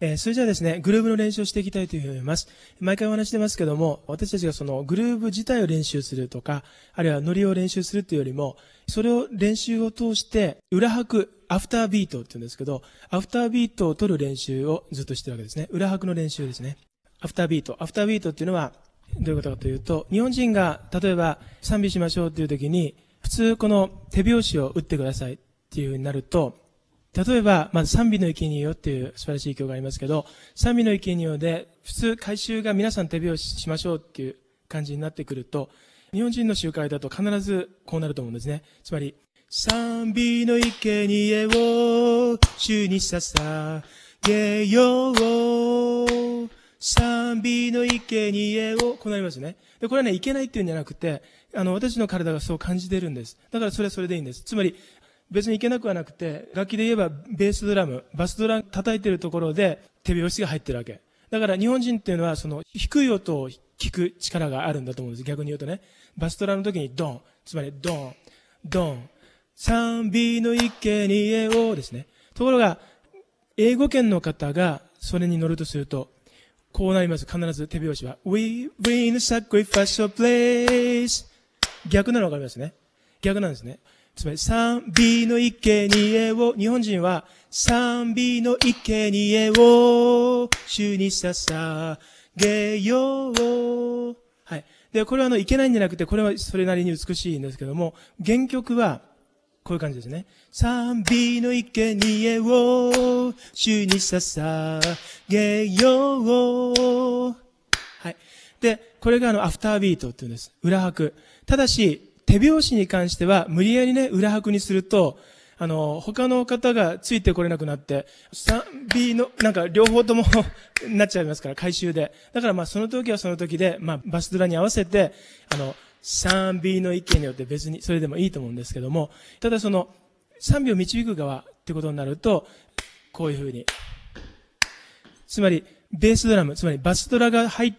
それじゃあですね、グルーブの練習をしていきたいというふうに思います。毎回お話してますけども、私たちがそのグルーブ自体を練習するとか、あるいはノリを練習するというよりも、それを練習を通して裏拍、アフタービートって言うんですけど、アフタービートを取る練習をずっとしてるわけですね。裏拍の練習ですね。アフタービート。アフタービートっていうのは、どういうことかというと、日本人が例えば賛美しましょうという時に、普通この手拍子を打ってくださいっていうふうになると、例えば、まず賛美の生贄よっていう素晴らしい曲がありますけど、賛美の生贄で、普通回収が皆さん手拍子しましょうっていう感じになってくると、日本人の集会だと必ずこうなると思うんですね。つまり、賛美の生贄を主に捧げよう。賛美の生贄を、こうなりますね。で、これはね、いけないっていうんじゃなくて、私の体がそう感じてるんです。だからそれはそれでいいんです。つまり、別にいけなくはなくて、楽器で言えばベースドラム、バスドラ叩いてるところで手拍子が入ってるわけ。だから日本人っていうのはその低い音を聞く力があるんだと思うんです。逆に言うとね。バスドラの時にドン、つまりドン、ドン、賛美の生贄をですね。ところが、英語圏の方がそれに乗るとすると、こうなります。必ず手拍子は。We bring the sacrifice of praise。逆なのわかりますね。逆なんですね。つまり、賛美の生贄を、日本人は、賛美の生贄を、主に捧げよう。はい。で、これはいけないんじゃなくて、これはそれなりに美しいんですけども、原曲は、こういう感じですね。賛美の生贄を、主に捧げよう。はい。で、これがアフタービートっていうんです。裏拍。ただし、手拍子に関しては、無理やりね、裏拍にすると、他の方がついてこれなくなって、賛美の、両方ともなっちゃいますから、回収で。だからその時はその時で、バスドラに合わせて、賛美の生贄によって別にそれでもいいと思うんですけども、ただ賛美を導く側ってことになると、こういうふうに。つまり、ベースドラム、つまりバスドラが入って、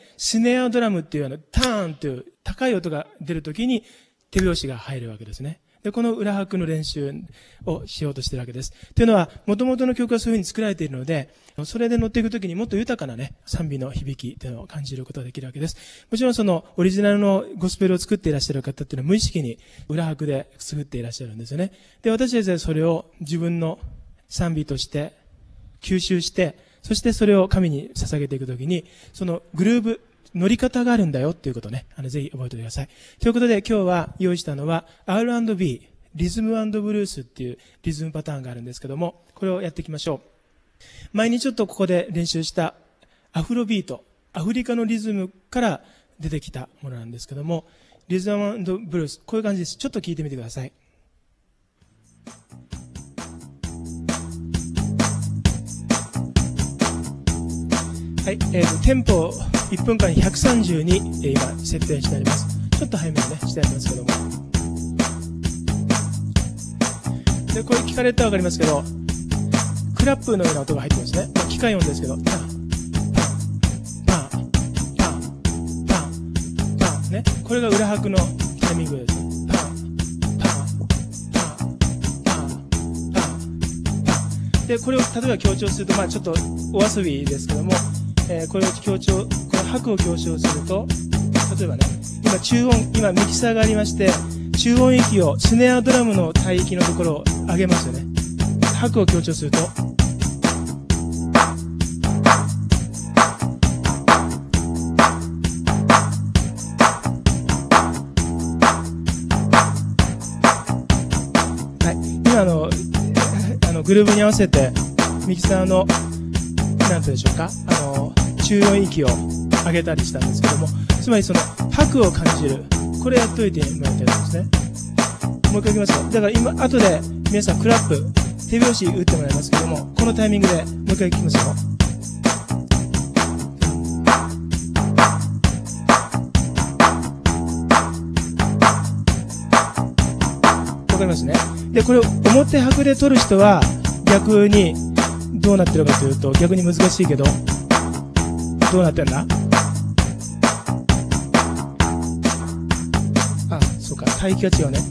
スネアドラムっていうターンという高い音が出るときに手拍子が入るわけですね。で、この裏拍の練習をしようとしているわけです。というのは、元々の曲はそういうふうに作られているので、それで乗っていくときにもっと豊かなね、賛美の響きというのを感じることができるわけです。もちろんオリジナルのゴスペルを作っていらっしゃる方っていうのは無意識に裏拍で作っていらっしゃるんですよね。で、私たちはそれを自分の賛美として吸収して、そしてそれを神に捧げていくときに、そのグルーブ、乗り方があるんだよっていうことね。ぜひ覚えておいてください。ということで今日は用意したのは R&B、リズム&ブルースっていうリズムパターンがあるんですけども、これをやっていきましょう。前にちょっとここで練習したアフロビート、アフリカのリズムから出てきたものなんですけども、リズム&ブルース、こういう感じです。ちょっと聞いてみてください。はい、テンポ1分間に130に、今設定してあります。ちょっと早めにね、してありますけども。で、これ聞かれたらわかりますけど、クラップのような音が入ってますね。機械音ですけど、パン、パン、パン、パン、パン、パン、ね。これが裏拍のタイミングですね。パン、パン、パン、パン、パン。で、これを例えば強調すると、ちょっとお遊びですけども、これを強調、この拍を強調すると、例えばね、今ミキサーがありまして、中音域をスネアドラムの帯域のところを上げますよね。拍を強調すると、はい、今グルーブに合わせてミキサーのなんてでしょうか、中音域を上げたりしたんですけども、つまり拍を感じる、これやっといてもらいたいですね。もう一回いきますよ。だから今後で皆さんクラップ、手拍子打ってもらいますけども、このタイミングでもう一回いきますよ。わかりますね。で、これを表拍で取る人は逆にどうなってるかというと、逆に難しいけど、どうなってるんだ？あ、そうか、帯域が違うね。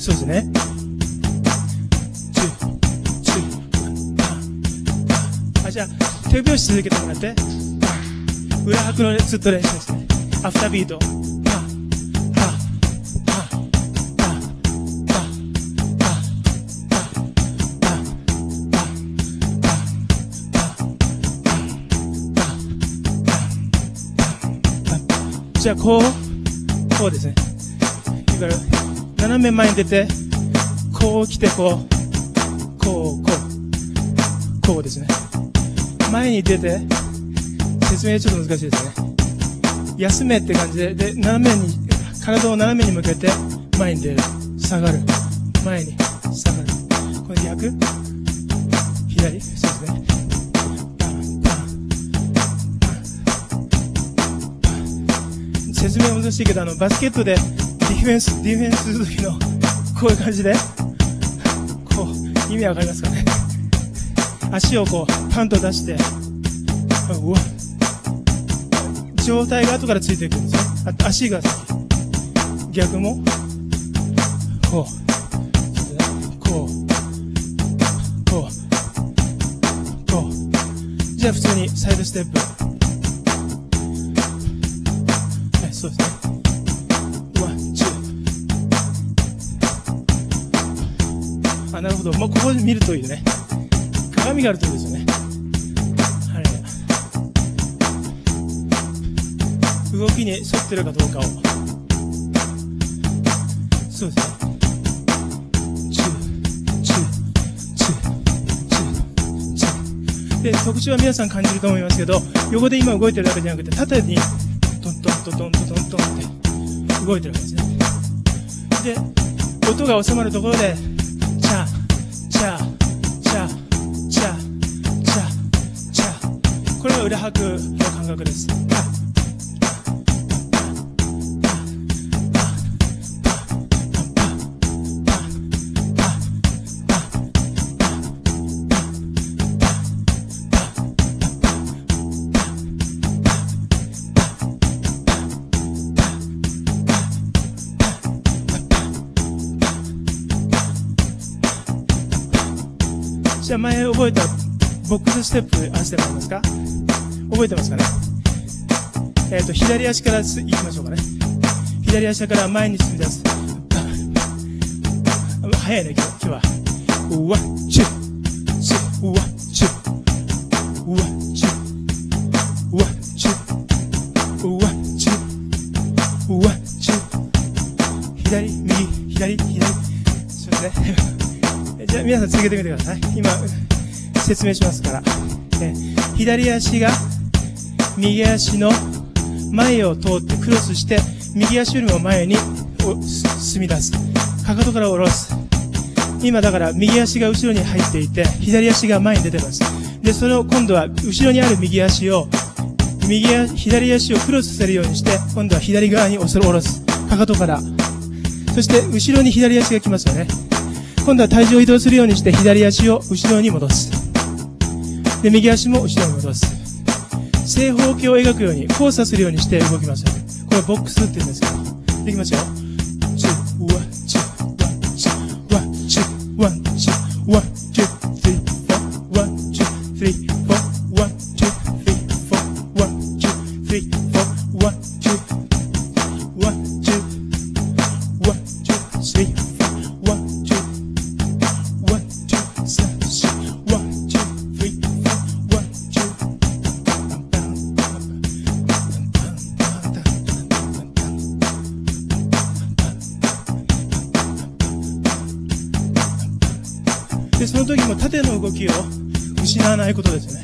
そうですね。じゃあ手拍子続けてもらって、裏拍のずっと練習ですね。アフタービート。じゃあこうですね。だから斜め前に出て、こう来てこうですね。前に出て、説明ちょっと難しいですね。休めって感じで、で体を斜めに向けて前に出る、下がる、前に下がる。これ逆、左、そうですね。説明難しいけど、バスケットでディフェンスする時のこういう感じで、こう意味わかりますかね。足をこうパンと出して、うわ、上体が後からついていくんですよ。足が先、逆もこう、こう。じゃあ普通にサイドステップ。そうですね。ワン、ツー。なるほど。もうここで見るといいね。鏡があるといいですよね。動きに沿ってるかどうかを。そうですね。で、特徴は皆さん感じると思いますけど、横で今動いてるだけじゃなくて、縦にトントントントントントントンって動いてるわけですね。で、音が収まるところで、チャチャチャチャチャチャ、これが裏拍の感覚です。じゃあ前覚えたボックスステップ合わせてもらえますか？覚えてますかね？左足から行きましょうかね。左足から前に進み出す。早いね、今日は。ワン、チュー、チュー、ワン、チュー、ワン、チュー、ワン、チュー、ワン、チュー、ワン、チュー。左、右、左、そうですね。じゃあ皆さん続けてみてください。今説明しますから。左足が右足の前を通ってクロスして、右足よりも前に進み出す。かかとから下ろす。今だから右足が後ろに入っていて、左足が前に出てます。で、それを今度は後ろにある左足をクロスさせるようにして、今度は左側に下ろす。かかとから。そして後ろに左足が来ますよね。今度は体重を移動するようにして左足を後ろに戻す。で、右足も後ろに戻す。正方形を描くように、交差するようにして動きますよね。これボックスって言うんですけど。できますよ。で、その時も縦の動きを失わないことですね。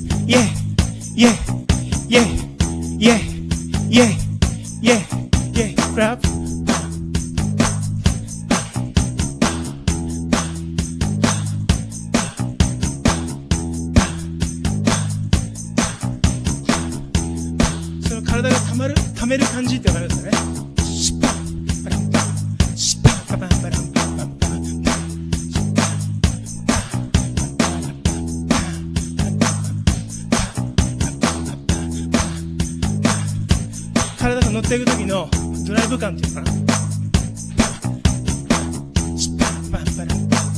yeah, yeah, yeah, yeah, yeah, yeah, yeah, clap. その体が溜める感じってわかりますかね。シッパンパランパン、シッパンパパンパランパンパンパン。体が乗っていく時のドライブ感っていうのかな。シッパンパンパランパン。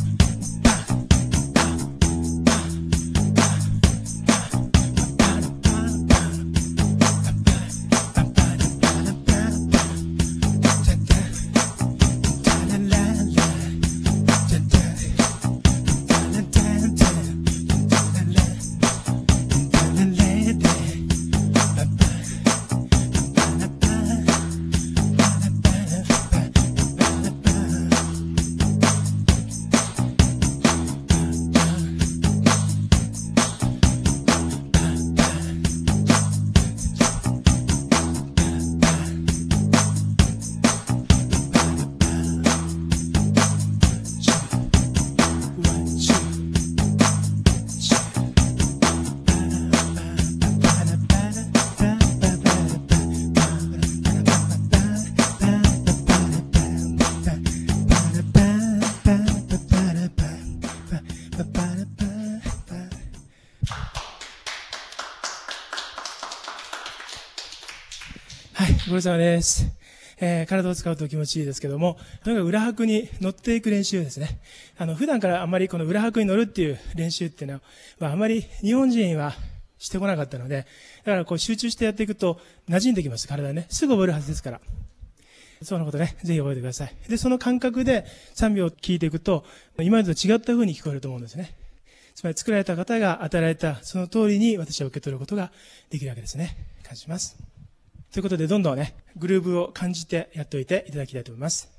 はい、ご苦労様です。体を使うと気持ちいいですけども、とにかく裏拍に乗っていく練習ですね。普段からあまりこの裏拍に乗るっていう練習っていうのは、あまり日本人はしてこなかったので、だからこう集中してやっていくと馴染んできます、体ね。すぐ覚えるはずですから。そのことね、ぜひ覚えてください。で、その感覚で賛美を聞いていくと、今までと違った風に聞こえると思うんですね。つまり作られた方が与えられたその通りに私は受け取ることができるわけですね。感謝します。ということで、どんどんね、グルーブを感じてやっておいていただきたいと思います。